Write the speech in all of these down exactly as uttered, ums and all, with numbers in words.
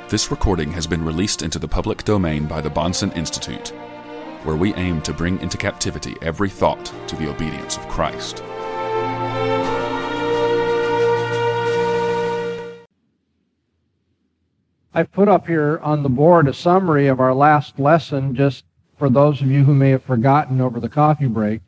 This recording has been released into the public domain by the Bahnsen Institute, where we aim to bring into captivity every thought to the obedience of Christ. I've put up here on the board a summary of our last lesson, just for those of you who may have forgotten over the coffee break.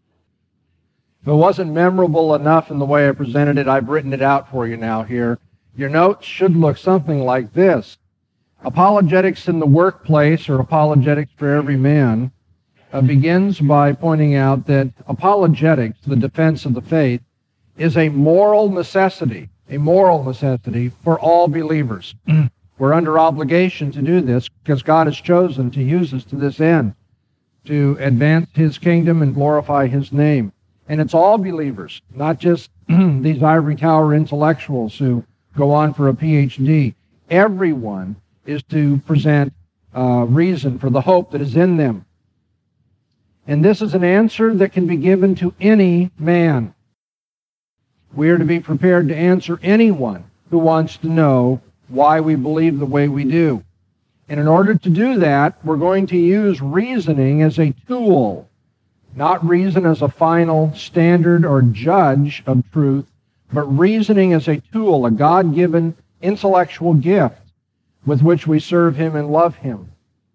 If it wasn't memorable enough in the way I presented it, I've written it out for you now here. Your notes should look something like this. Apologetics in the workplace, or apologetics for every man, uh, begins by pointing out that apologetics, the defense of the faith, is a moral necessity, a moral necessity for all believers. We're under obligation to do this because God has chosen to use us to this end, to advance His kingdom and glorify His name. And it's all believers, not just these ivory tower intellectuals who go on for a P H D. Everyone is to present uh, reason for the hope that is in them. And this is an answer that can be given to any man. We are to be prepared to answer anyone who wants to know why we believe the way we do. And in order to do that, we're going to use reasoning as a tool, not reason as a final standard or judge of truth, but reasoning as a tool, a God-given intellectual gift with which we serve Him and love Him.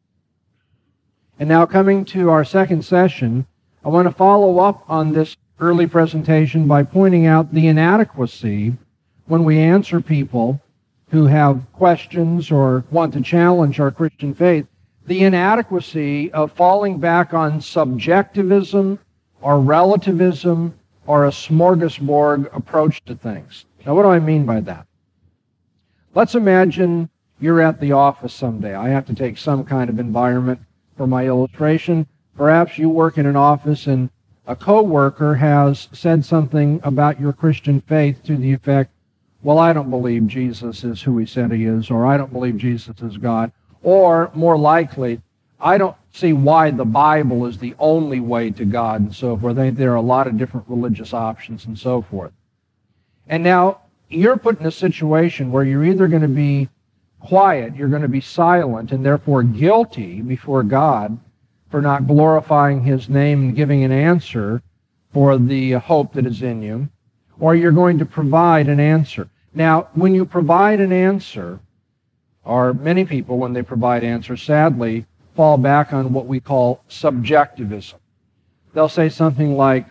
And now, coming to our second session, I want to follow up on this early presentation by pointing out the inadequacy when we answer people who have questions or want to challenge our Christian faith, the inadequacy of falling back on subjectivism or relativism or a smorgasbord approach to things. Now, what do I mean by that? Let's imagine you're at the office someday. I have to take some kind of environment for my illustration. Perhaps you work in an office and a coworker has said something about your Christian faith to the effect, well, I don't believe Jesus is who He said He is, or I don't believe Jesus is God, or more likely, I don't see why the Bible is the only way to God, and so forth. There are a lot of different religious options and so forth. And now, you're put in a situation where you're either going to be quiet, you're going to be silent, and therefore guilty before God for not glorifying His name and giving an answer for the hope that is in you, or you're going to provide an answer. Now, when you provide an answer, or many people, when they provide answers, sadly, fall back on what we call subjectivism. They'll say something like,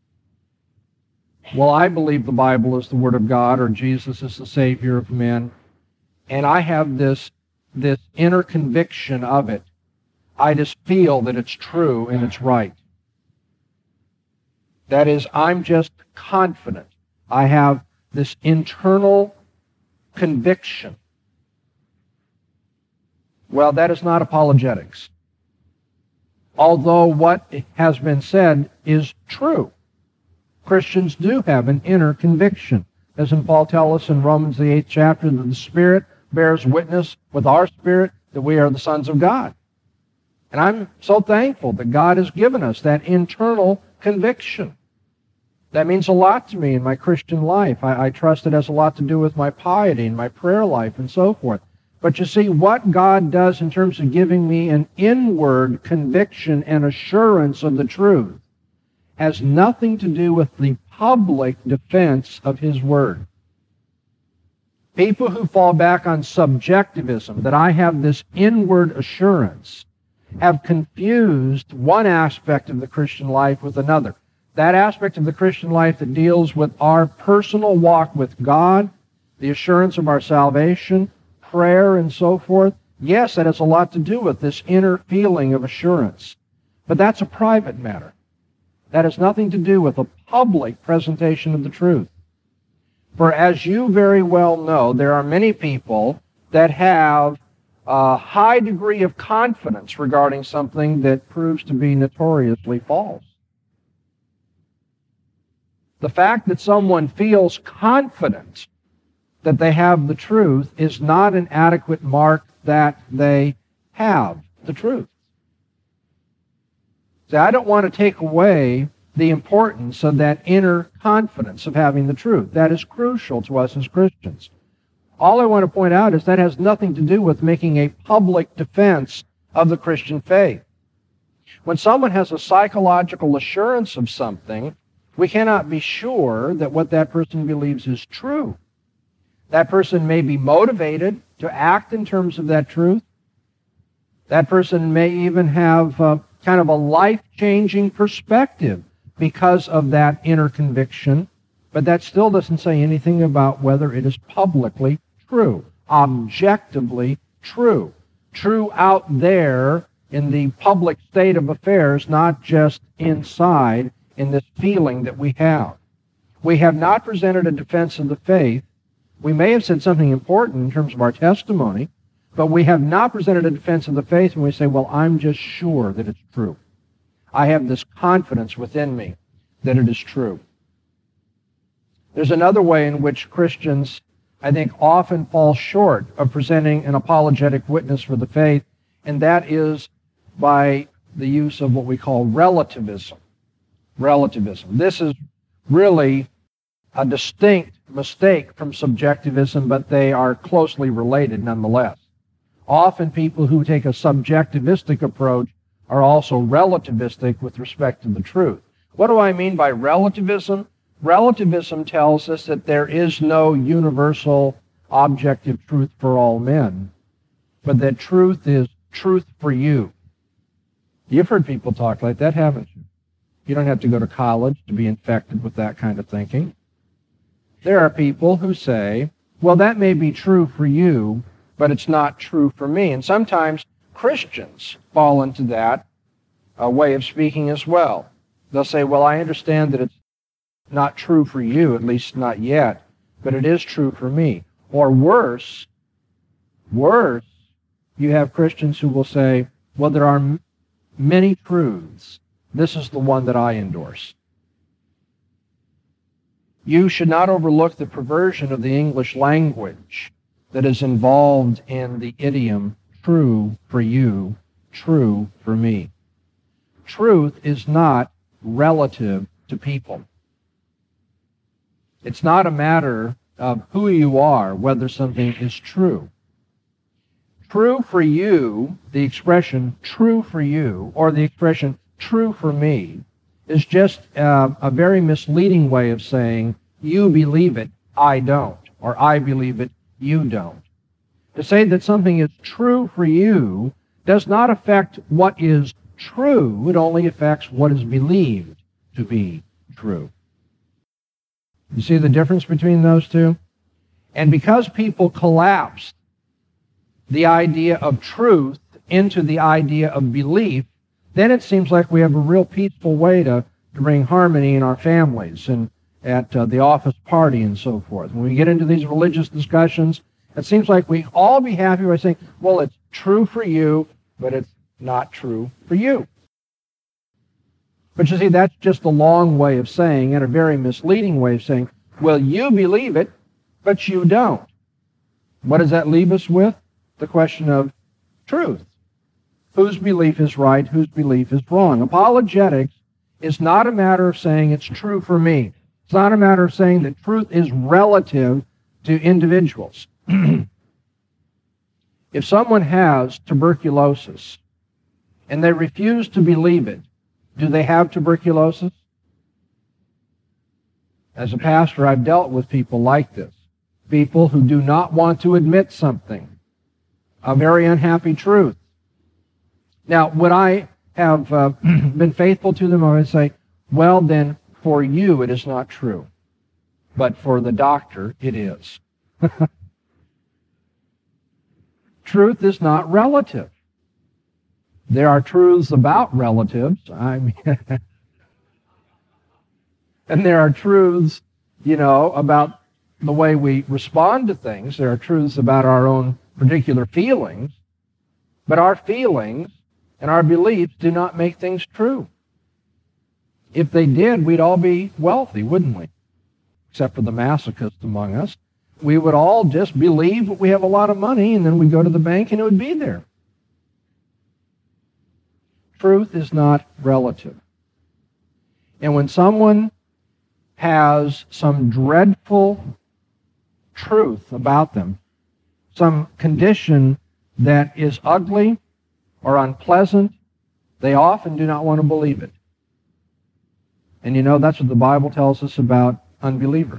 well, I believe the Bible is the Word of God, or Jesus is the Savior of men, and I have this, this inner conviction of it. I just feel that it's true and it's right. That is, I'm just confident. I have this internal conviction. Well, that is not apologetics. Although what has been said is true. Christians do have an inner conviction. Doesn't Paul tell us in Romans the eighth chapter that the Spirit bears witness with our spirit that we are the sons of God? And I'm so thankful that God has given us that internal conviction. That means a lot to me in my Christian life. I, I trust it has a lot to do with my piety and my prayer life and so forth. But you see, what God does in terms of giving me an inward conviction and assurance of the truth has nothing to do with the public defense of His Word. People who fall back on subjectivism, that I have this inward assurance, have confused one aspect of the Christian life with another. That aspect of the Christian life that deals with our personal walk with God, the assurance of our salvation, prayer, and so forth. Yes, that has a lot to do with this inner feeling of assurance. But that's a private matter. That has nothing to do with a public presentation of the truth. For as you very well know, there are many people that have a high degree of confidence regarding something that proves to be notoriously false. The fact that someone feels confident that they have the truth is not an adequate mark that they have the truth. See, I don't want to take away the importance of that inner confidence of having the truth. That is crucial to us as Christians. All I want to point out is that has nothing to do with making a public defense of the Christian faith. When someone has a psychological assurance of something, we cannot be sure that what that person believes is true. That person may be motivated to act in terms of that truth. That person may even have uh, kind of a life-changing perspective because of that inner conviction, but that still doesn't say anything about whether it is publicly true, objectively true. True out there in the public state of affairs, not just inside in this feeling that we have. We have not presented a defense of the faith. We may have said something important in terms of our testimony, but we have not presented a defense of the faith when we say, well, I'm just sure that it's true. I have this confidence within me that it is true. There's another way in which Christians, I think, often fall short of presenting an apologetic witness for the faith, and that is by the use of what we call relativism. Relativism. This is really a distinct mistake from subjectivism, but they are closely related nonetheless. Often people who take a subjectivistic approach are also relativistic with respect to the truth. What do I mean by relativism? Relativism tells us that there is no universal objective truth for all men, but that truth is truth for you. You've heard people talk like that, haven't you? You don't have to go to college to be infected with that kind of thinking. There are people who say, well, that may be true for you, but it's not true for me. And sometimes Christians fall into that uh, way of speaking as well. They'll say, well, I understand that it's not true for you, at least not yet, but it is true for me. Or worse, worse, you have Christians who will say, well, there are m- many truths. This is the one that I endorse. You should not overlook the perversion of the English language that is involved in the idiom, true for you, true for me. Truth is not relative to people. It's not a matter of who you are, whether something is true. True for you, the expression true for you, or the expression true for me, is just uh, a very misleading way of saying, you believe it, I don't, or I believe it, you don't. To say that something is true for you does not affect what is true, it only affects what is believed to be true. You see the difference between those two? And because people collapse the idea of truth into the idea of belief, then it seems like we have a real peaceful way to, to bring harmony in our families and at uh, the office party and so forth. When we get into these religious discussions, it seems like we all be happy by saying, well, it's true for you, but it's not true for you. But you see, that's just a long way of saying, and a very misleading way of saying, well, you believe it, but you don't. What does that leave us with? The question of truth. Whose belief is right, whose belief is wrong. Apologetics is not a matter of saying it's true for me. It's not a matter of saying that truth is relative to individuals. If someone has tuberculosis and they refuse to believe it, do they have tuberculosis? As a pastor, I've dealt with people like this. People who do not want to admit something, a very unhappy truth. Now, would I have uh, been faithful to them? I would say, well, then, for you it is not true. But for the doctor, it is. Truth is not relative. There are truths about relatives. I mean, and there are truths, you know, about the way we respond to things. There are truths about our own particular feelings. But our feelings and our beliefs do not make things true. If they did, we'd all be wealthy, wouldn't we? Except for the masochists among us. We would all just believe that we have a lot of money, and then we'd go to the bank and it would be there. Truth is not relative. And when someone has some dreadful truth about them, some condition that is ugly or unpleasant, they often do not want to believe it. And you know, that's what the Bible tells us about unbelievers.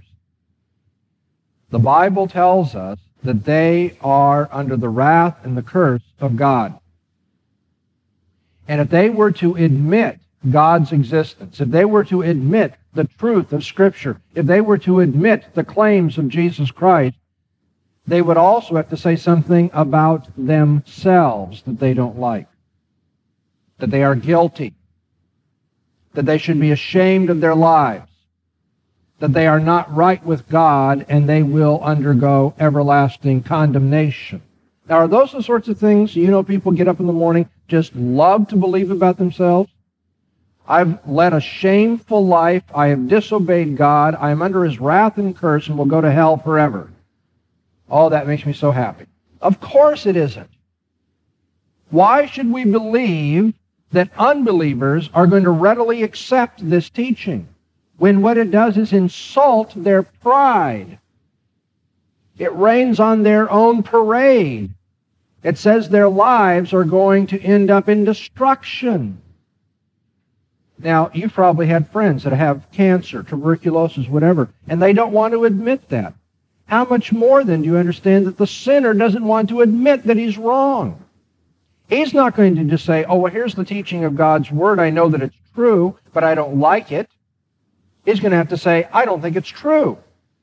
The Bible tells us that they are under the wrath and the curse of God. And if they were to admit God's existence, if they were to admit the truth of Scripture, if they were to admit the claims of Jesus Christ, they would also have to say something about themselves that they don't like, that they are guilty, that they should be ashamed of their lives, that they are not right with God, and they will undergo everlasting condemnation. Now, are those the sorts of things, you know, people get up in the morning, just love to believe about themselves? I've led a shameful life. I have disobeyed God. I am under His wrath and curse and will go to hell forever. Oh, that makes me so happy. Of course it isn't. Why should we believe that unbelievers are going to readily accept this teaching when what it does is insult their pride? It rains on their own parade. It says their lives are going to end up in destruction. Now, you've probably had friends that have cancer, tuberculosis, whatever, and they don't want to admit that. How much more then do you understand that the sinner doesn't want to admit that he's wrong? He's not going to just say, oh, well, here's the teaching of God's Word. I know that it's true, but I don't like it. He's going to have to say, I don't think it's true.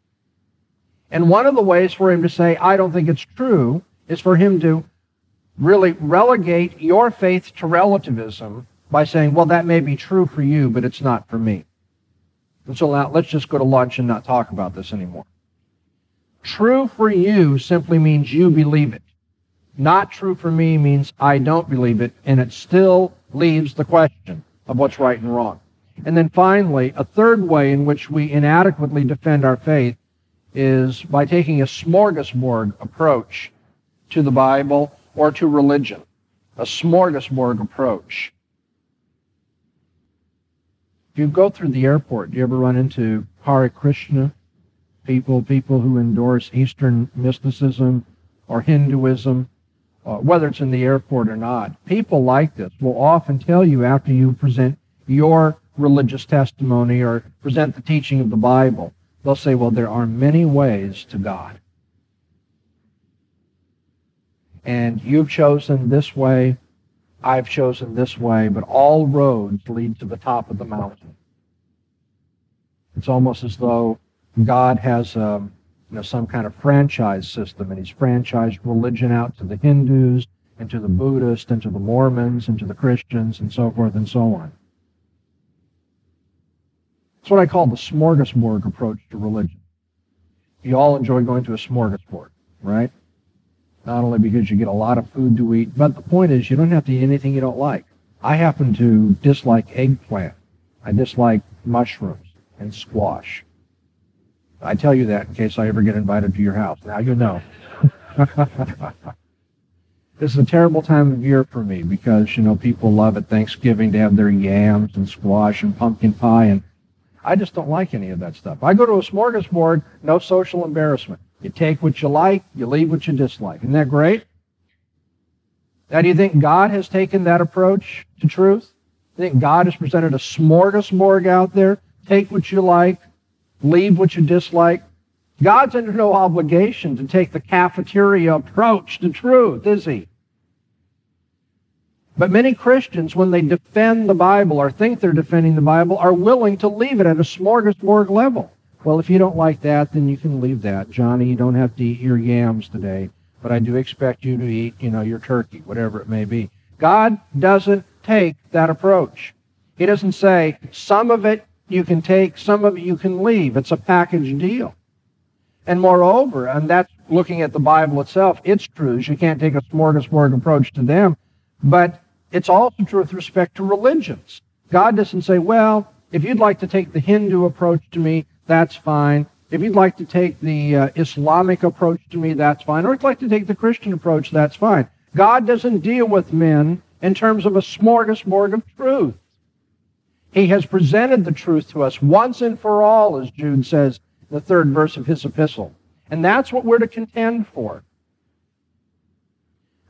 And one of the ways for him to say, I don't think it's true, is for him to really relegate your faith to relativism by saying, well, that may be true for you, but it's not for me. And so now let's just go to lunch and not talk about this anymore. True for you simply means you believe it. Not true for me means I don't believe it, and it still leaves the question of what's right and wrong. And then finally, a third way in which we inadequately defend our faith is by taking a smorgasbord approach to the Bible or to religion. A smorgasbord approach. If you go through the airport, do you ever run into Hare Krishna people, people who endorse Eastern mysticism or Hinduism, uh, whether it's in the airport or not? People like this will often tell you after you present your religious testimony or present the teaching of the Bible, they'll say, well, there are many ways to God. And you've chosen this way, I've chosen this way, but all roads lead to the top of the mountain. It's almost as though God has um, you know, some kind of franchise system, and He's franchised religion out to the Hindus, and to the Buddhists, and to the Mormons, and to the Christians, and so forth and so on. It's what I call the smorgasbord approach to religion. You all enjoy going to a smorgasbord, right? Not only because you get a lot of food to eat, but the point is you don't have to eat anything you don't like. I happen to dislike eggplant. I dislike mushrooms and squash. I tell you that in case I ever get invited to your house. Now you know. This is a terrible time of year for me because, you know, people love at Thanksgiving to have their yams and squash and pumpkin pie, and I just don't like any of that stuff. I go to a smorgasbord, no social embarrassment. You take what you like, you leave what you dislike. Isn't that great? Now, do you think God has taken that approach to truth? Do you think God has presented a smorgasbord out there? Take what you like, leave what you dislike. God's under no obligation to take the cafeteria approach to truth, is He? But many Christians, when they defend the Bible or think they're defending the Bible, are willing to leave it at a smorgasbord level. Well, if you don't like that, then you can leave that. Johnny, you don't have to eat your yams today, but I do expect you to eat, you know, your turkey, whatever it may be. God doesn't take that approach. He doesn't say, some of it you can take, some of it you can leave. It's a package deal. And moreover, and that's looking at the Bible itself, its truths, you can't take a smorgasbord approach to them, but it's also true with respect to religions. God doesn't say, well, if you'd like to take the Hindu approach to me, that's fine. If you'd like to take the uh, Islamic approach to me, that's fine. Or if you'd like to take the Christian approach, that's fine. God doesn't deal with men in terms of a smorgasbord of truth. He has presented the truth to us once and for all, as Jude says in the third verse of his epistle. And that's what we're to contend for.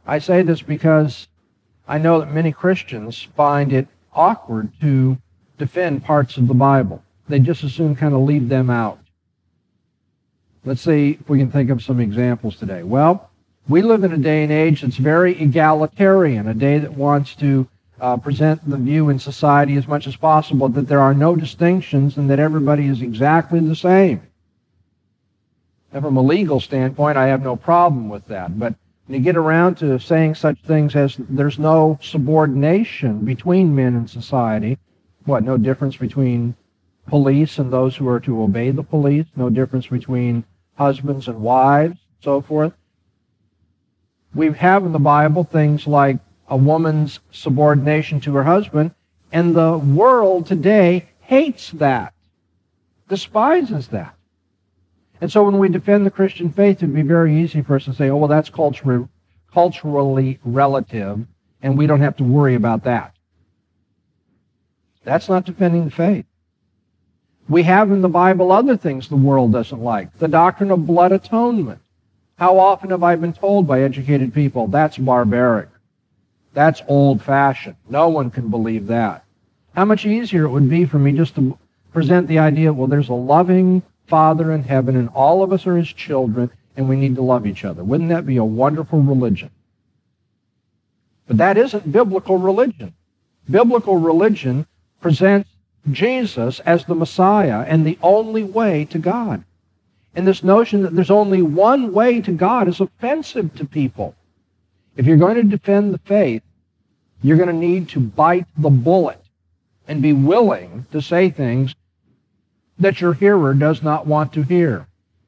I say this because I know that many Christians find it awkward to defend parts of the Bible. They just as soon kind of leave them out. Let's see if we can think of some examples today. Well, we live in a day and age that's very egalitarian, a day that wants to uh, present the view in society as much as possible that there are no distinctions and that everybody is exactly the same. And from a legal standpoint, I have no problem with that. But when you get around to saying such things as there's no subordination between men in society, what, no difference between police and those who are to obey the police, no difference between husbands and wives, so forth. We have in the Bible things like a woman's subordination to her husband, and the world today hates that, despises that. And so when we defend the Christian faith, it would be very easy for us to say, oh, well, that's culturally, culturally relative, and we don't have to worry about that. That's not defending the faith. We have in the Bible other things the world doesn't like. The doctrine of blood atonement. How often have I been told by educated people, that's barbaric. That's old-fashioned. No one can believe that. How much easier it would be for me just to present the idea, well, there's a loving Father in heaven, and all of us are his children, and we need to love each other. Wouldn't that be a wonderful religion? But that isn't biblical religion. Biblical religion presents Jesus as the Messiah and the only way to God. And this notion that there's only one way to God is offensive to people. If you're going to defend the faith, you're going to need to bite the bullet and be willing to say things that your hearer does not want to hear.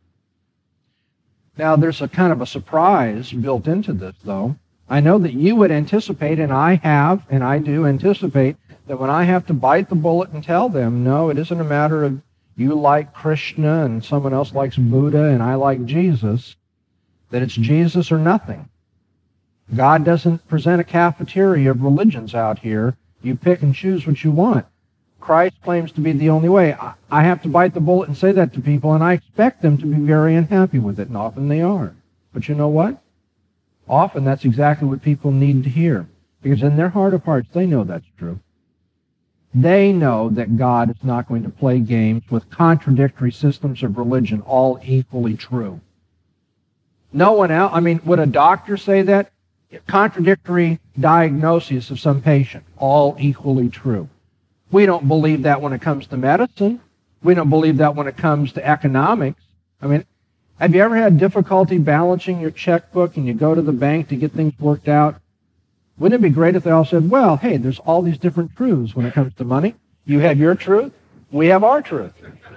Now, there's a kind of a surprise built into this, though. I know that you would anticipate, and I have, and I do anticipate, that when I have to bite the bullet and tell them, no, it isn't a matter of you like Krishna and someone else likes Buddha and I like Jesus, that it's Jesus or nothing. God doesn't present a cafeteria of religions out here. You pick and choose what you want. Christ claims to be the only way. I have to bite the bullet and say that to people, and I expect them to be very unhappy with it, and often they are. But you know what? Often that's exactly what people need to hear, because in their heart of hearts, they know that's true. They know that God is not going to play games with contradictory systems of religion, all equally true. No one else, I mean, would a doctor say that? Contradictory diagnoses of some patient, all equally true. We don't believe that when it comes to medicine. We don't believe that when it comes to economics. I mean, have you ever had difficulty balancing your checkbook and you go to the bank to get things worked out? Wouldn't it be great if they all said, well, hey, there's all these different truths when it comes to money. You have your truth, we have our truth.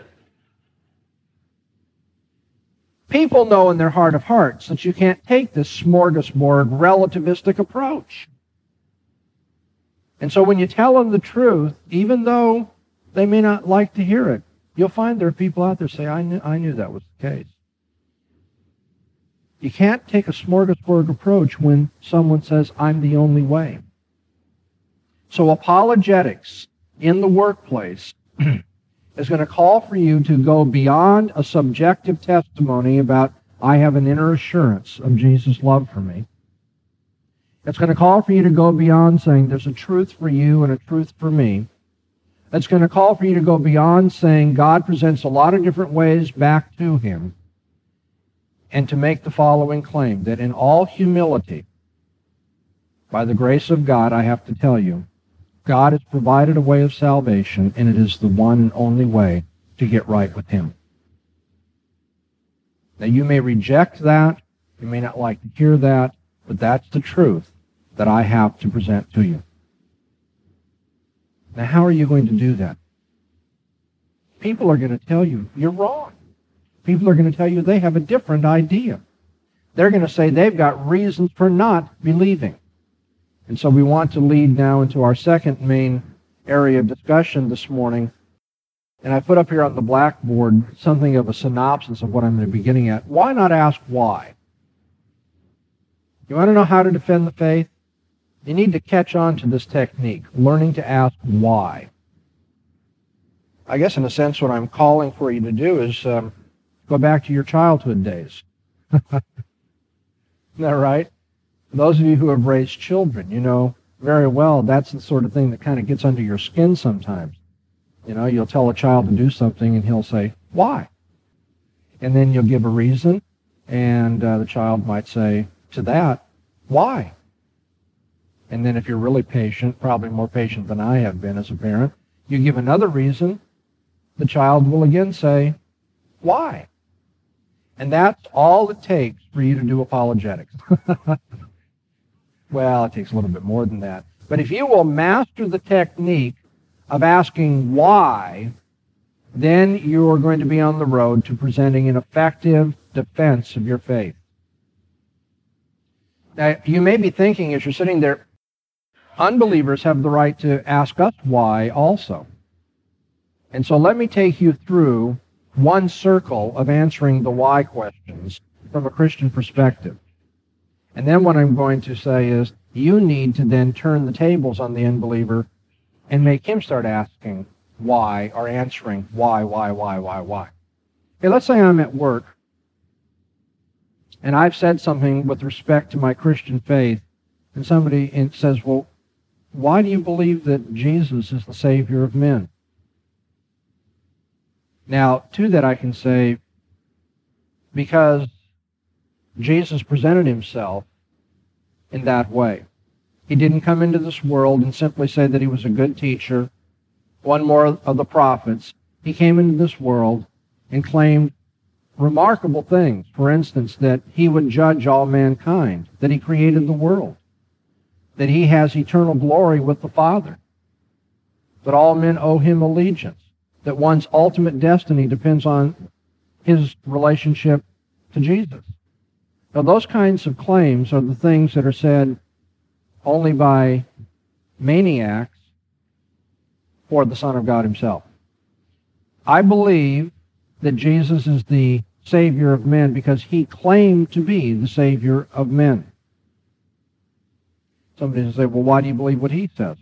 People know in their heart of hearts that you can't take this smorgasbord relativistic approach. And so when you tell them the truth, even though they may not like to hear it, you'll find there are people out there say, I knew, I knew that was the case. You can't take a smorgasbord approach when someone says, I'm the only way. So apologetics in the workplace is going to call for you to go beyond a subjective testimony about, I have an inner assurance of Jesus' love for me. It's going to call for you to go beyond saying there's a truth for you and a truth for me. It's going to call for you to go beyond saying God presents a lot of different ways back to him, and to make the following claim, that in all humility, by the grace of God, I have to tell you, God has provided a way of salvation, and it is the one and only way to get right with him. Now, you may reject that, you may not like to hear that, but that's the truth that I have to present to you. Now, how are you going to do that? People are going to tell you, you're wrong. People are going to tell you they have a different idea. They're going to say they've got reasons for not believing. And so we want to lead now into our second main area of discussion this morning. And I put up here on the blackboard something of a synopsis of what I'm going to be getting at. Why not ask why? You want to know how to defend the faith? You need to catch on to this technique, learning to ask why. I guess in a sense what I'm calling for you to do is um, go back to your childhood days. Isn't that right? Those of you who have raised children, you know very well that's the sort of thing that kind of gets under your skin sometimes. You know, you'll tell a child to do something and he'll say, why? And then you'll give a reason, and uh, the child might say to that, why? And then if you're really patient, probably more patient than I have been as a parent, you give another reason, the child will again say, why? And that's all it takes for you to do apologetics. Well, it takes a little bit more than that. But if you will master the technique of asking why, then you are going to be on the road to presenting an effective defense of your faith. Now, you may be thinking as you're sitting there, unbelievers have the right to ask us why also. And so let me take you through one circle of answering the why questions from a Christian perspective. And then what I'm going to say is, you need to then turn the tables on the unbeliever and make him start asking why, or answering why, why, why, why, why. Okay, let's say I'm at work, and I've said something with respect to my Christian faith, and somebody says, well, why do you believe that Jesus is the Savior of men? Now, to that I can say, because Jesus presented himself in that way. He didn't come into this world and simply say that he was a good teacher, one more of the prophets. He came into this world and claimed remarkable things. For instance, that he would judge all mankind, that he created the world, that he has eternal glory with the Father, that all men owe him allegiance, that one's ultimate destiny depends on his relationship to Jesus. Now, those kinds of claims are the things that are said only by maniacs or the Son of God himself. I believe that Jesus is the Savior of men because he claimed to be the Savior of men. Somebody will say, well, why do you believe what he says?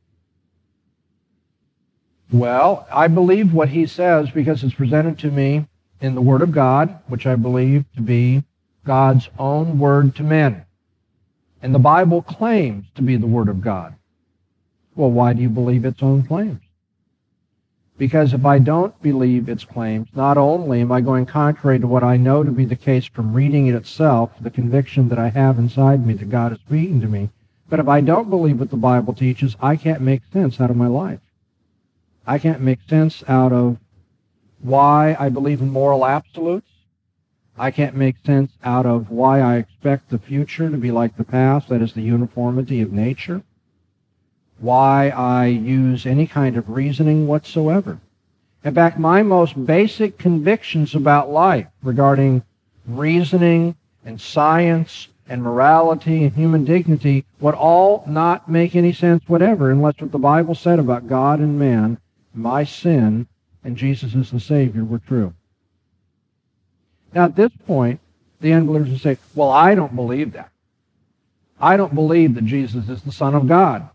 Well, I believe what he says because it's presented to me in the Word of God, which I believe to be God's own word to men. And the Bible claims to be the Word of God. Well, why do you believe its own claims? Because if I don't believe its claims, not only am I going contrary to what I know to be the case from reading it itself, the conviction that I have inside me that God is speaking to me, but if I don't believe what the Bible teaches, I can't make sense out of my life. I can't make sense out of why I believe in moral absolutes. I can't make sense out of why I expect the future to be like the past, that is the uniformity of nature. Why I use any kind of reasoning whatsoever. In fact, my most basic convictions about life regarding reasoning and science and morality and human dignity would all not make any sense whatever unless what the Bible said about God and man, my sin, and Jesus as the Savior were true. Now, at this point, the unbelievers will say, well, I don't believe that. I don't believe that Jesus is the Son of God.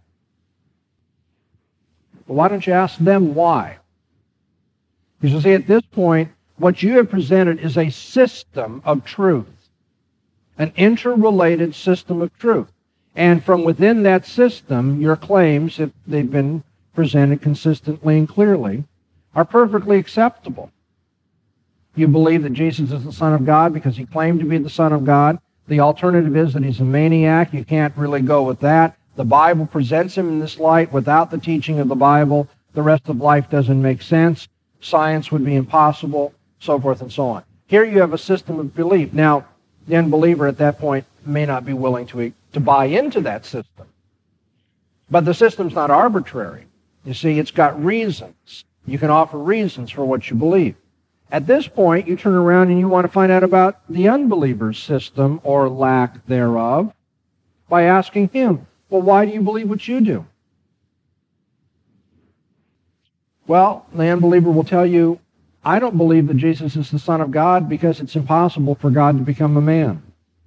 Well, why don't you ask them why? Because you see, at this point, what you have presented is a system of truth, an interrelated system of truth. And from within that system, your claims, if they've been presented consistently and clearly, are perfectly acceptable. You believe that Jesus is the Son of God because he claimed to be the Son of God. The alternative is that he's a maniac. You can't really go with that. The Bible presents him in this light. Without the teaching of the Bible, the rest of life doesn't make sense. Science would be impossible, so forth and so on. Here you have a system of belief. Now, the unbeliever at that point may not be willing to, to buy into that system. But the system's not arbitrary. You see, it's got reasons. You can offer reasons for what you believe. At this point, you turn around and you want to find out about the unbeliever's system or lack thereof by asking him, well, why do you believe what you do? Well, the unbeliever will tell you, I don't believe that Jesus is the Son of God because it's impossible for God to become a man.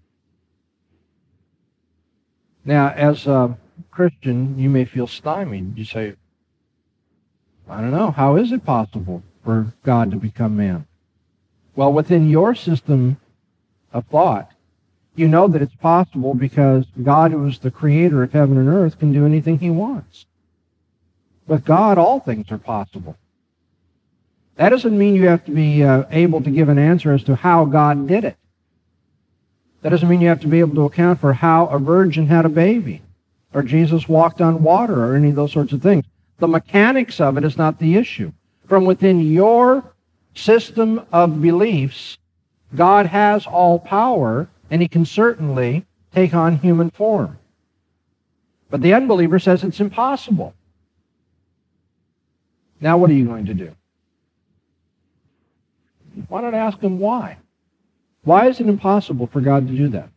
Now, as a Christian, you may feel stymied. You say, I don't know, how is it possible for God to become man? Well, within your system of thought, You know that it's possible because God, who is the creator of heaven and earth, can do anything he wants. With God, all things are possible. That doesn't mean you have to be uh, able to give an answer as to how God did it. That doesn't mean you have to be able to account for how a virgin had a baby, or Jesus walked on water, or any of those sorts of things. The mechanics of it is not the issue. From within your system of beliefs, God has all power, and he can certainly take on human form. But the unbeliever says it's impossible. Now what are you going to do? Why not ask him why? Why is it impossible for God to do that?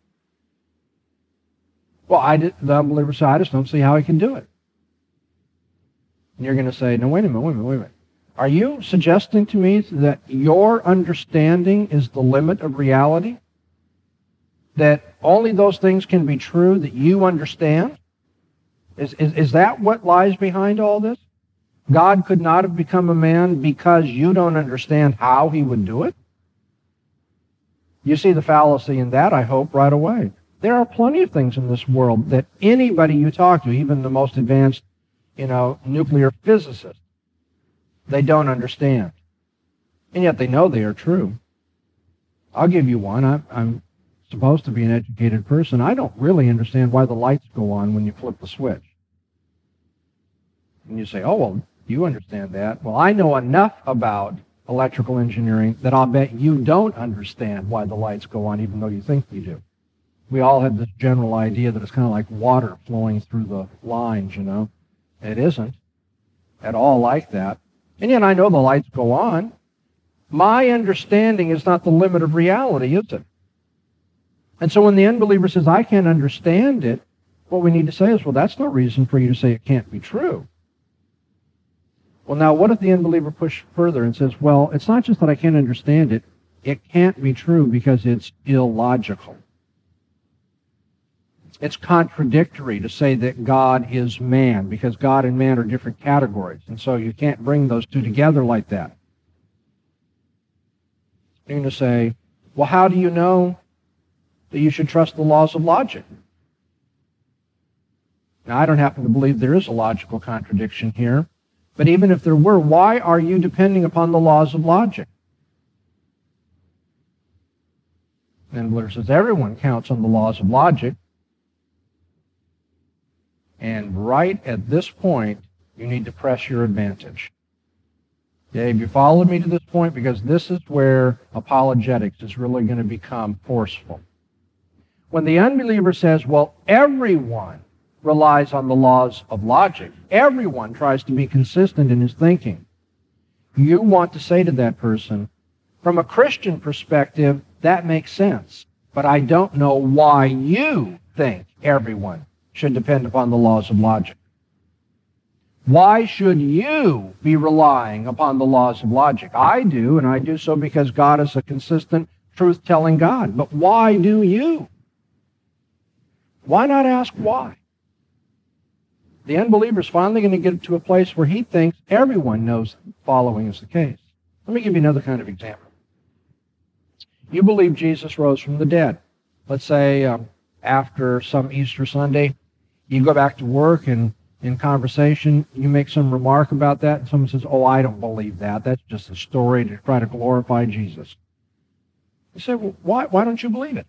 Well, I did, the unbeliever says, I just don't see how he can do it. And you're going to say, no, wait a minute, wait a minute, wait a minute. Are you suggesting to me that your understanding is the limit of reality? That only those things can be true that you understand? Is, is, is that what lies behind all this? God could not have become a man because you don't understand how he would do it? You see the fallacy in that, I hope, right away. There are plenty of things in this world that anybody you talk to, even the most advanced, you know, nuclear physicist, they don't understand. And yet they know they are true. I'll give you one. I'm, I'm supposed to be an educated person. I don't really understand why the lights go on when you flip the switch. And you say, oh, well, you understand that. Well, I know enough about electrical engineering that I'll bet you don't understand why the lights go on, even though you think you do. We all have this general idea that it's kind of like water flowing through the lines, you know. It isn't at all like that. And yet I know the lights go on. My understanding is not the limit of reality, is it? And so when the unbeliever says, I can't understand it, what we need to say is, well, that's no reason for you to say it can't be true. Well, now, what if the unbeliever pushes further and says, well, it's not just that I can't understand it, it can't be true because it's illogical. It's contradictory to say that God is man, because God and man are different categories, and so you can't bring those two together like that. You're going to say, well, how do you know that you should trust the laws of logic? Now, I don't happen to believe there is a logical contradiction here, but even if there were, why are you depending upon the laws of logic? And Blair says, everyone counts on the laws of logic. And right at this point, you need to press your advantage. Okay, have you followed me to this point? Because this is where apologetics is really going to become forceful. When the unbeliever says, well, everyone relies on the laws of logic, everyone tries to be consistent in his thinking, you want to say to that person, from a Christian perspective, that makes sense, but I don't know why you think everyone should depend upon the laws of logic. Why should you be relying upon the laws of logic? I do, and I do so because God is a consistent, truth-telling God. But why do you? Why not ask why? The unbeliever is finally going to get to a place where he thinks everyone knows the following is the case. Let me give you another kind of example. You believe Jesus rose from the dead. Let's say um, after some Easter Sunday, you go back to work and in conversation, you make some remark about that, and someone says, oh, I don't believe that. That's just a story to try to glorify Jesus. You say, well, why, why don't you believe it?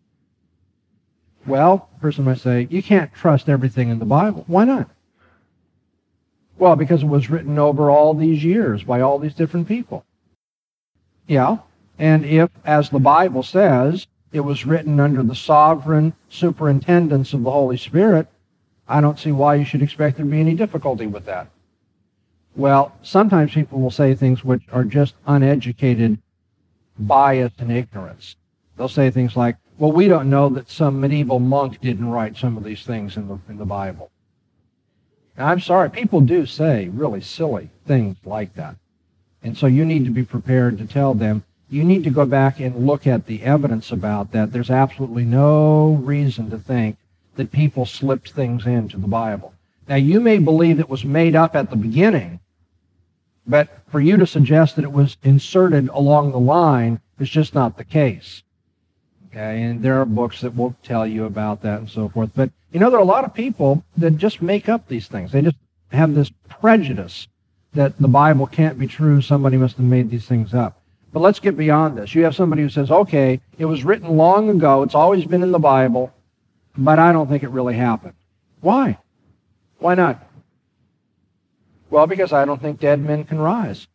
Well, the person might say, you can't trust everything in the Bible. Why not? Well, because it was written over all these years by all these different people. Yeah, and if, as the Bible says, it was written under the sovereign superintendence of the Holy Spirit, I don't see why you should expect there to be any difficulty with that. Well, sometimes people will say things which are just uneducated bias and ignorance. They'll say things like, well, we don't know that some medieval monk didn't write some of these things in the, in the Bible. Now, I'm sorry, people do say really silly things like that. And so you need to be prepared to tell them, you need to go back and look at the evidence about that. There's absolutely no reason to think that people slipped things into the Bible. Now, you may believe it was made up at the beginning, but for you to suggest that it was inserted along the line is just not the case. Okay, and there are books that will tell you about that and so forth. But, you know, there are a lot of people that just make up these things. They just have this prejudice that the Bible can't be true. Somebody must have made these things up. But let's get beyond this. You have somebody who says, okay, it was written long ago. It's always been in the Bible, but I don't think it really happened. Why? Why not? Well, because I don't think dead men can rise.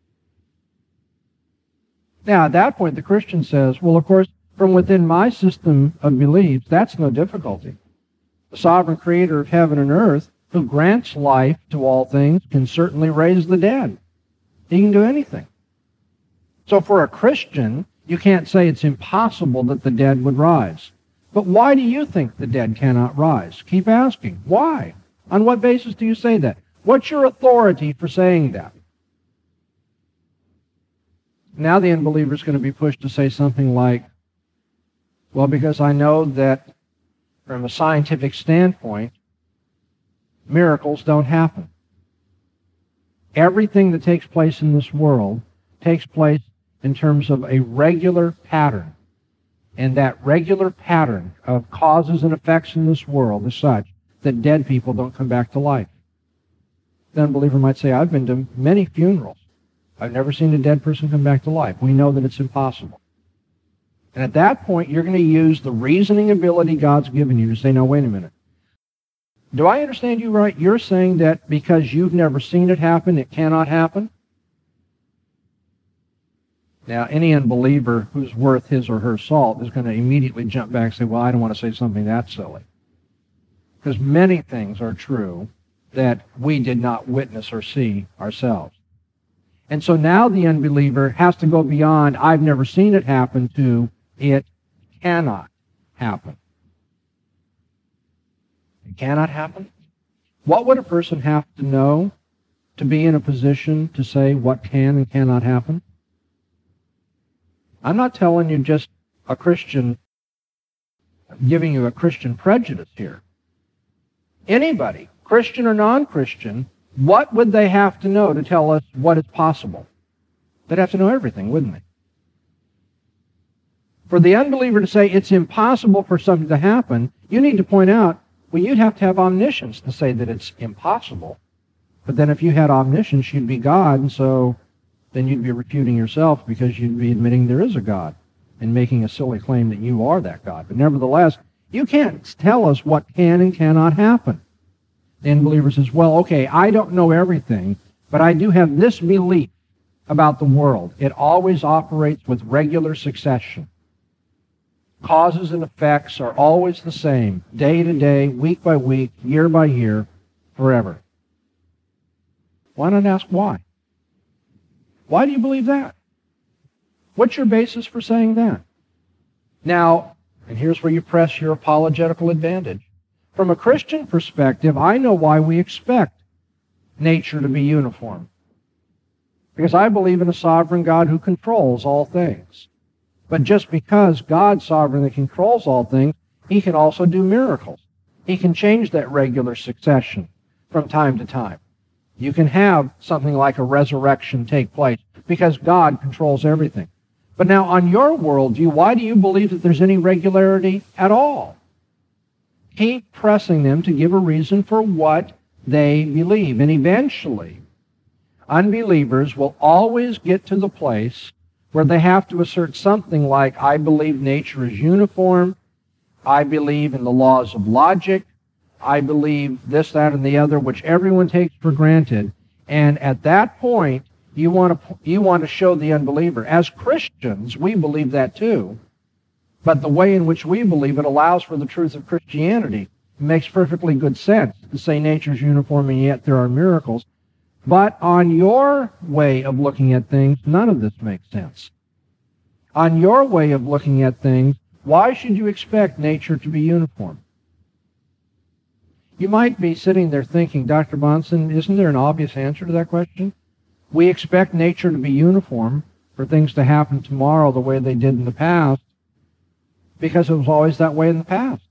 Now, at that point, the Christian says, well, of course, from within my system of beliefs, that's no difficulty. The sovereign creator of heaven and earth, who grants life to all things, can certainly raise the dead. He can do anything. So for a Christian, you can't say it's impossible that the dead would rise. But why do you think the dead cannot rise? Keep asking. Why? On what basis do you say that? What's your authority for saying that? Now the unbeliever is going to be pushed to say something like, well, because I know that from a scientific standpoint, miracles don't happen. Everything that takes place in this world takes place in terms of a regular pattern. And that regular pattern of causes and effects in this world is such that dead people don't come back to life. The unbeliever might say, I've been to many funerals. I've never seen a dead person come back to life. We know that it's impossible. And at that point, you're going to use the reasoning ability God's given you to say, no, wait a minute. Do I understand you right? You're saying that because you've never seen it happen, it cannot happen? Now, any unbeliever who's worth his or her salt is going to immediately jump back and say, well, I don't want to say something that silly. Because many things are true that we did not witness or see ourselves. And so now the unbeliever has to go beyond, I've never seen it happen, to it cannot happen. It cannot happen? What would a person have to know to be in a position to say what can and cannot happen? I'm not telling you just a Christian, giving you a Christian prejudice here. Anybody, Christian or non-Christian, what would they have to know to tell us what is possible? They'd have to know everything, wouldn't they? For the unbeliever to say it's impossible for something to happen, you need to point out, well, you'd have to have omniscience to say that it's impossible. But then if you had omniscience, you'd be God, and so then you'd be refuting yourself because you'd be admitting there is a God and making a silly claim that you are that God. But nevertheless, you can't tell us what can and cannot happen. The unbeliever says, well, okay, I don't know everything, but I do have this belief about the world. It always operates with regular succession. Causes and effects are always the same, day to day, week by week, year by year, forever. Why not ask why? Why do you believe that? What's your basis for saying that? Now, and here's where you press your apologetical advantage. From a Christian perspective, I know why we expect nature to be uniform. Because I believe in a sovereign God who controls all things. But just because God sovereignly controls all things, he can also do miracles. He can change that regular succession from time to time. You can have something like a resurrection take place because God controls everything. But now on your worldview, why do you believe that there's any regularity at all? Keep pressing them to give a reason for what they believe. And eventually, unbelievers will always get to the place where they have to assert something like, I believe nature is uniform, I believe in the laws of logic, I believe this, that, and the other, which everyone takes for granted. And at that point, you want to you want to show the unbeliever, as Christians, we believe that too. But the way in which we believe it allows for the truth of Christianity. It makes perfectly good sense to say nature's uniform and yet there are miracles. But on your way of looking at things, none of this makes sense. On your way of looking at things, why should you expect nature to be uniform? You might be sitting there thinking, Doctor Bahnsen, isn't there an obvious answer to that question? We expect nature to be uniform for things to happen tomorrow the way they did in the past because it was always that way in the past.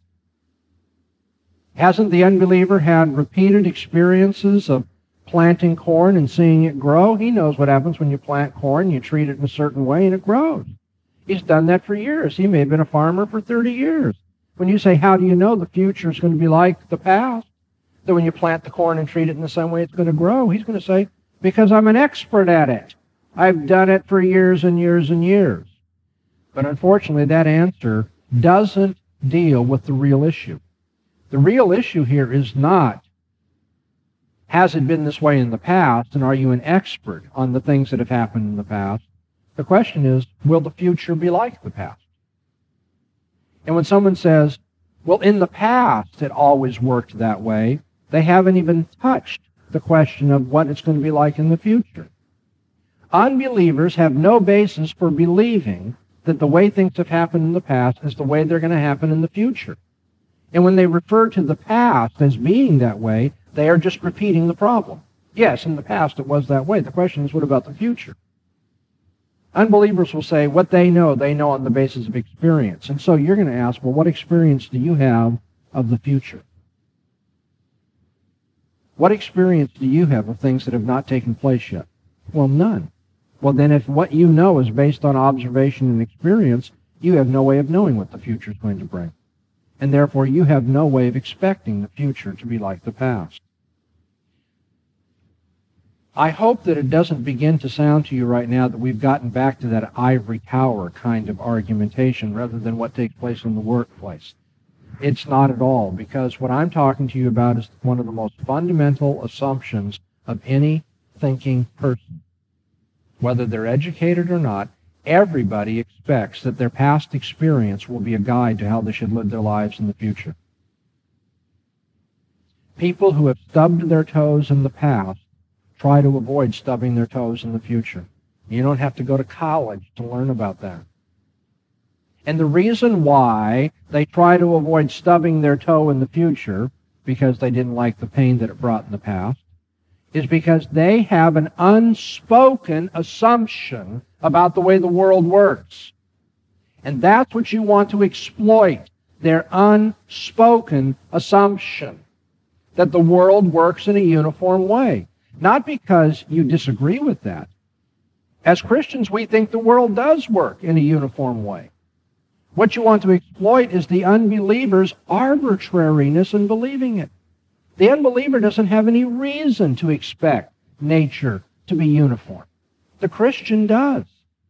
Hasn't the unbeliever had repeated experiences of planting corn and seeing it grow? He knows what happens when you plant corn. You treat it in a certain way and it grows. He's done that for years. He may have been a farmer for thirty years. When you say, how do you know the future is going to be like the past? That when you plant the corn and treat it in the same way it's going to grow, he's going to say, because I'm an expert at it. I've done it for years and years and years. But unfortunately, that answer doesn't deal with the real issue. The real issue here is not, has it been this way in the past, and are you an expert on the things that have happened in the past? The question is, will the future be like the past? And when someone says, well, in the past it always worked that way, they haven't even touched the question of what it's going to be like in the future. Unbelievers have no basis for believing that the way things have happened in the past is the way they're going to happen in the future. And when they refer to the past as being that way, they are just repeating the problem. Yes, in the past it was that way. The question is, what about the future? Unbelievers will say what they know, they know on the basis of experience. And so you're going to ask, well, what experience do you have of the future? What experience do you have of things that have not taken place yet? Well, none. Well, then if what you know is based on observation and experience, you have no way of knowing what the future is going to bring. And therefore, you have no way of expecting the future to be like the past. I hope that it doesn't begin to sound to you right now that we've gotten back to that ivory tower kind of argumentation rather than what takes place in the workplace. It's not at all, because what I'm talking to you about is one of the most fundamental assumptions of any thinking person. Whether they're educated or not, everybody expects that their past experience will be a guide to how they should live their lives in the future. People who have stubbed their toes in the past try to avoid stubbing their toes in the future. You don't have to go to college to learn about that. And the reason why they try to avoid stubbing their toe in the future, because they didn't like the pain that it brought in the past, is because they have an unspoken assumption about the way the world works. And that's what you want to exploit, their unspoken assumption that the world works in a uniform way. Not because you disagree with that. As Christians, we think the world does work in a uniform way. What you want to exploit is the unbeliever's arbitrariness in believing it. The unbeliever doesn't have any reason to expect nature to be uniform. The Christian does.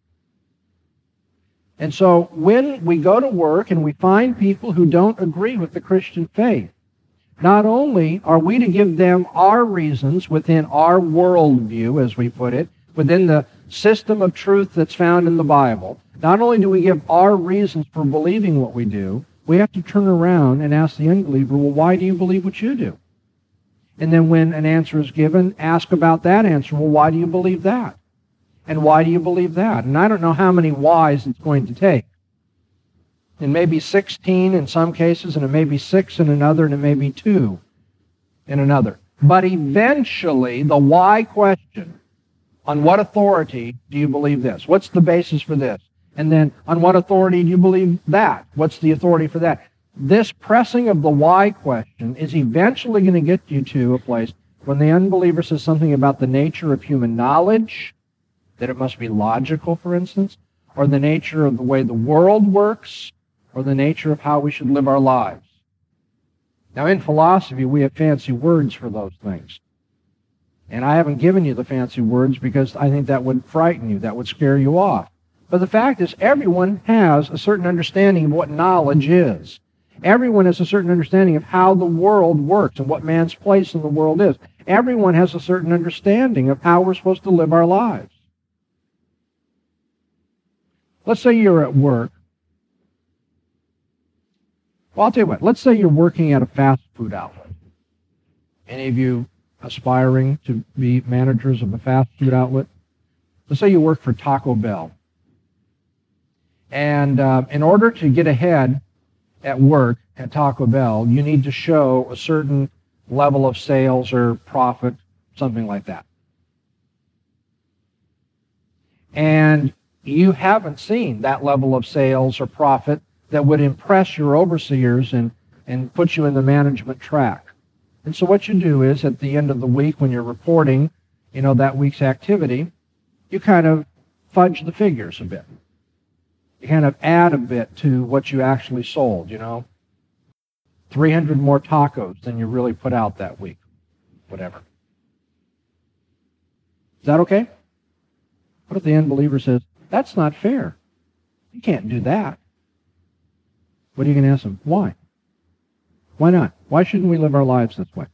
And so when we go to work and we find people who don't agree with the Christian faith, not only are we to give them our reasons within our worldview, as we put it, within the system of truth that's found in the Bible, not only do we give our reasons for believing what we do, we have to turn around and ask the unbeliever, well, why do you believe what you do? And then when an answer is given, ask about that answer. Well, why do you believe that? And why do you believe that? And I don't know how many whys it's going to take. It may be sixteen in some cases, and it may be six in another, and it may be two in another. But eventually, the why question, on what authority do you believe this? What's the basis for this? And then, on what authority do you believe that? What's the authority for that? This pressing of the why question is eventually going to get you to a place when the unbeliever says something about the nature of human knowledge, that it must be logical, for instance, or the nature of the way the world works, or the nature of how we should live our lives. Now, in philosophy, we have fancy words for those things. And I haven't given you the fancy words because I think that would frighten you, that would scare you off. But the fact is, everyone has a certain understanding of what knowledge is. Everyone has a certain understanding of how the world works and what man's place in the world is. Everyone has a certain understanding of how we're supposed to live our lives. Let's say you're at work. Well, I'll tell you what. Let's say you're working at a fast food outlet. Any of you aspiring to be managers of a fast food outlet? Let's say you work for Taco Bell. And uh, in order to get ahead at work at Taco Bell, you need to show a certain level of sales or profit, something like that. And you haven't seen that level of sales or profit that would impress your overseers and, and put you in the management track. And so what you do is, at the end of the week, when you're reporting, you know, that week's activity, you kind of fudge the figures a bit. You kind of add a bit to what you actually sold, you know. three hundred more tacos than you really put out that week. Whatever. Is that okay? What if the unbeliever says, that's not fair? You can't do that. What are you going to ask them? Why? Why not? Why shouldn't we live our lives this way?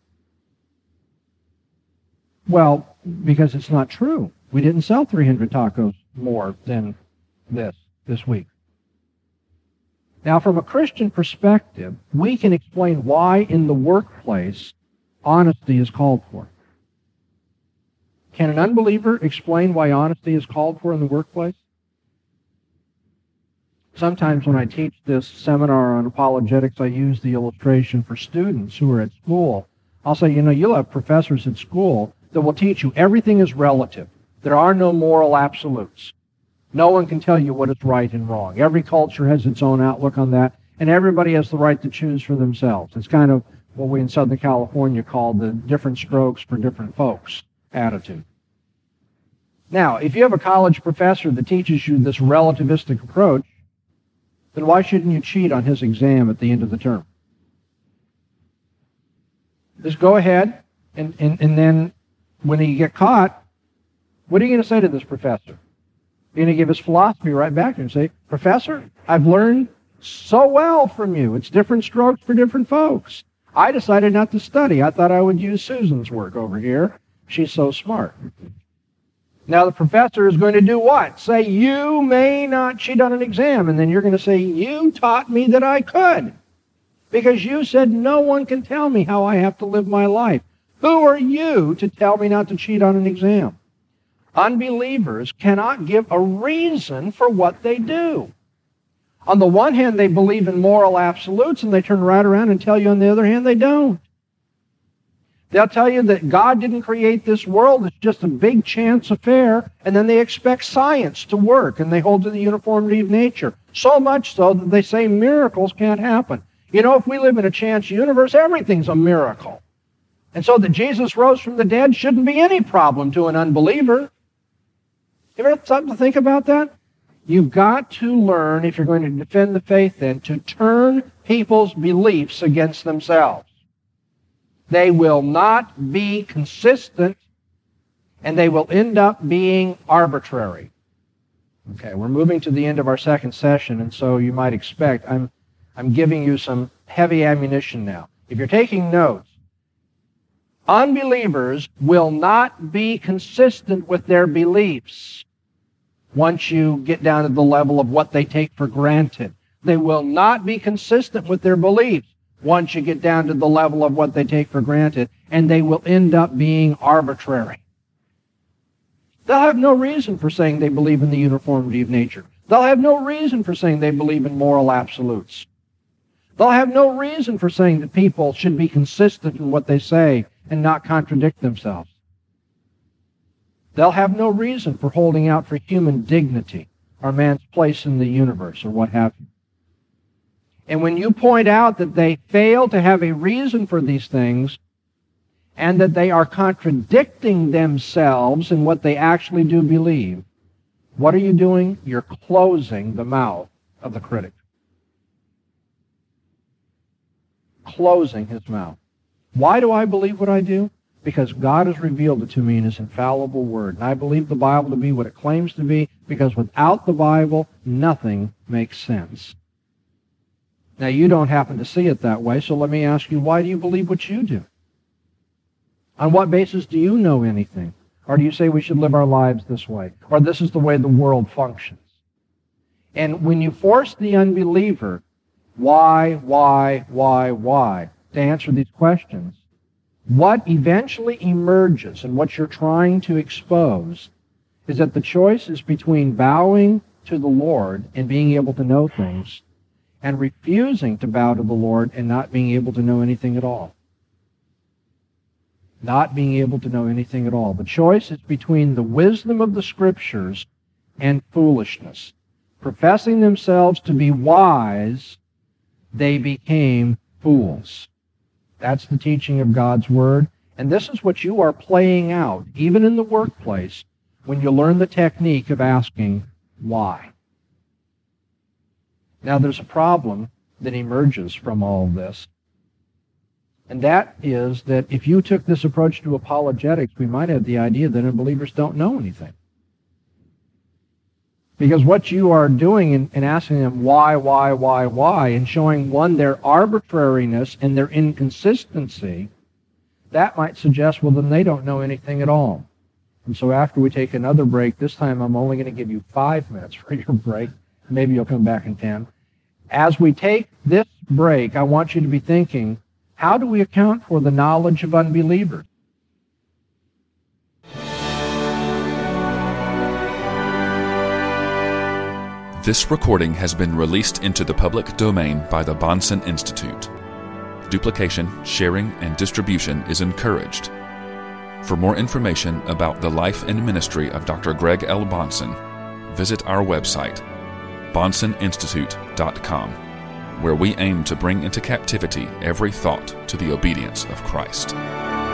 Well, because it's not true. We didn't sell three hundred tacos more than this, this week. Now, from a Christian perspective, we can explain why in the workplace honesty is called for. Can an unbeliever explain why honesty is called for in the workplace? Sometimes when I teach this seminar on apologetics, I use the illustration for students who are at school. I'll say, you know, you'll have professors at school that will teach you everything is relative. There are no moral absolutes. No one can tell you what is right and wrong. Every culture has its own outlook on that, and everybody has the right to choose for themselves. It's kind of what we in Southern California call the different strokes for different folks attitude. Now, if you have a college professor that teaches you this relativistic approach, then why shouldn't you cheat on his exam at the end of the term? Just go ahead, and, and, and then when you get caught, what are you going to say to this professor? You're going to give his philosophy right back to him and say, Professor, I've learned so well from you. It's different strokes for different folks. I decided not to study. I thought I would use Susan's work over here. She's so smart. Now the professor is going to do what? Say, you may not cheat on an exam. And then you're going to say, you taught me that I could. Because you said no one can tell me how I have to live my life. Who are you to tell me not to cheat on an exam? Unbelievers cannot give a reason for what they do. On the one hand, they believe in moral absolutes, and they turn right around and tell you on the other hand they don't. They'll tell you that God didn't create this world, it's just a big chance affair, and then they expect science to work, and they hold to the uniformity of nature. So much so that they say miracles can't happen. You know, if we live in a chance universe, everything's a miracle. And so that Jesus rose from the dead shouldn't be any problem to an unbeliever. You ever have something to think about that? You've got to learn, if you're going to defend the faith then, to turn people's beliefs against themselves. They will not be consistent, and they will end up being arbitrary. Okay, we're moving to the end of our second session, and so you might expect, I'm, I'm giving you some heavy ammunition now. If you're taking notes, unbelievers will not be consistent with their beliefs once you get down to the level of what they take for granted. They will not be consistent with their beliefs once you get down to the level of what they take for granted, and they will end up being arbitrary. They'll have no reason for saying they believe in the uniformity of nature. They'll have no reason for saying they believe in moral absolutes. They'll have no reason for saying that people should be consistent in what they say and not contradict themselves. They'll have no reason for holding out for human dignity or man's place in the universe or what have you. And when you point out that they fail to have a reason for these things and that they are contradicting themselves in what they actually do believe, what are you doing? You're closing the mouth of the critic. Closing his mouth. Why do I believe what I do? Because God has revealed it to me in His infallible Word. And I believe the Bible to be what it claims to be, because without the Bible, nothing makes sense. Now, you don't happen to see it that way, so let me ask you, why do you believe what you do? On what basis do you know anything? Or do you say we should live our lives this way? Or this is the way the world functions? And when you force the unbeliever, why, why, why, why, to answer these questions, what eventually emerges and what you're trying to expose is that the choice is between bowing to the Lord and being able to know things and refusing to bow to the Lord and not being able to know anything at all. Not being able to know anything at all. The choice is between the wisdom of the Scriptures and foolishness. Professing themselves to be wise, they became fools. That's the teaching of God's Word. And this is what you are playing out, even in the workplace, when you learn the technique of asking, why? Now there's a problem that emerges from all of this. And that is that if you took this approach to apologetics, we might have the idea that unbelievers don't know anything. Because what you are doing in, in asking them why, why, why, why, and showing, one, their arbitrariness and their inconsistency, that might suggest, well, then they don't know anything at all. And so after we take another break, this time I'm only going to give you five minutes for your break. Maybe you'll come back in ten. As we take this break, I want you to be thinking, how do we account for the knowledge of unbelievers? This recording has been released into the public domain by the Bahnsen Institute. Duplication, sharing, and distribution is encouraged. For more information about the life and ministry of Doctor Greg L. Bahnsen, visit our website, bahnsen institute dot com, where we aim to bring into captivity every thought to the obedience of Christ.